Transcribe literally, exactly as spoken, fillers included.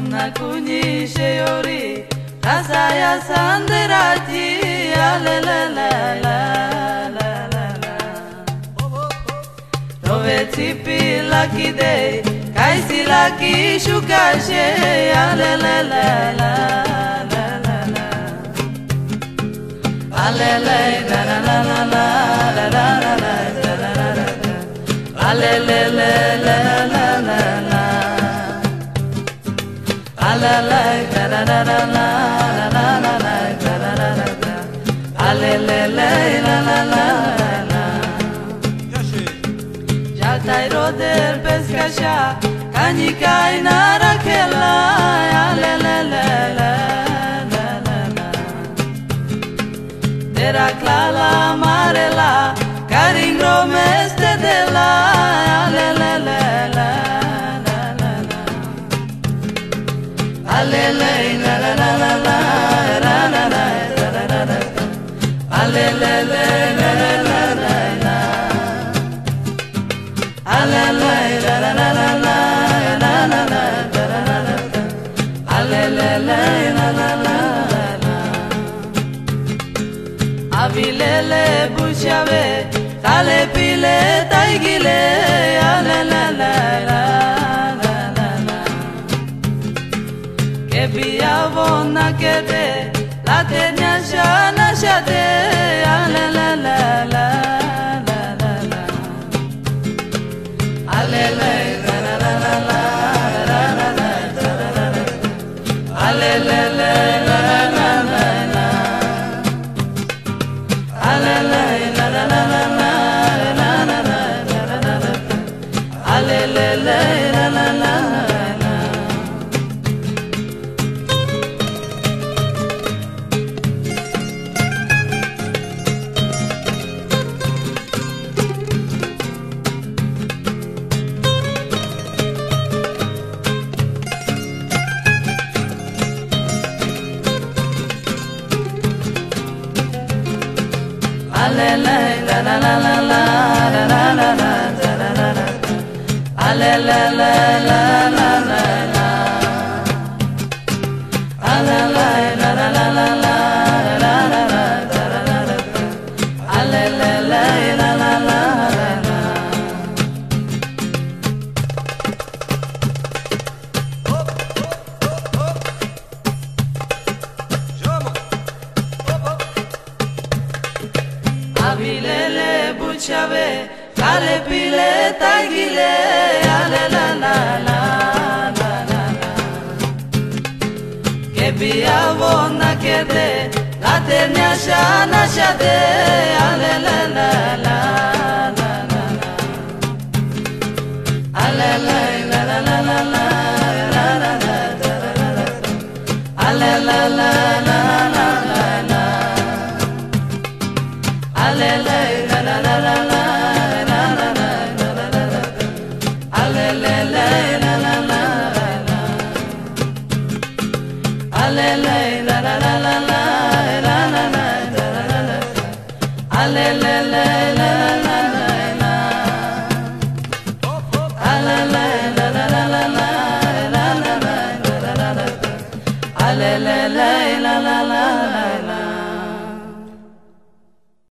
Omna kuni sheyori Rasaya sanderati Ale la la la la la la Dove tipi laki dei Kaisi laki shukashe Ale la la la la la la Ale la la la la la la la la la Ale la la la la la la La la la la la la la la la la la la la Ale le le la la la la Jaltai roder pescașa Canica inara chela Ale le le la la la la Dera clala marela Caringro meste de la Ale le le la Ale le la la la la la la la la la la Ale le le la la la la la Ale le la la la la la la la la la Ale le le la la la la Avilele bușave Tale pile taigile Ale la la la Via vonna che te la tenia shana shade la la la la la la la ale la la la la la la la la ale la la la la la la ale la la la la la la la la ale la la la la la Ale la la la la la la la la la la la Ale la la la la la la Ale la la la la la la la la la Ale la la la la la la Avilele buciave, cale pile taghile, ale la la la la la la. Che via vonna che te, la ternia shana shade, ale la la la la la la. Ale la la la la la la la la la. Ale la la la la la la. Ale la la la la la la la la la Ale la la la la la la Ale la la la la la la la la Ale la la la la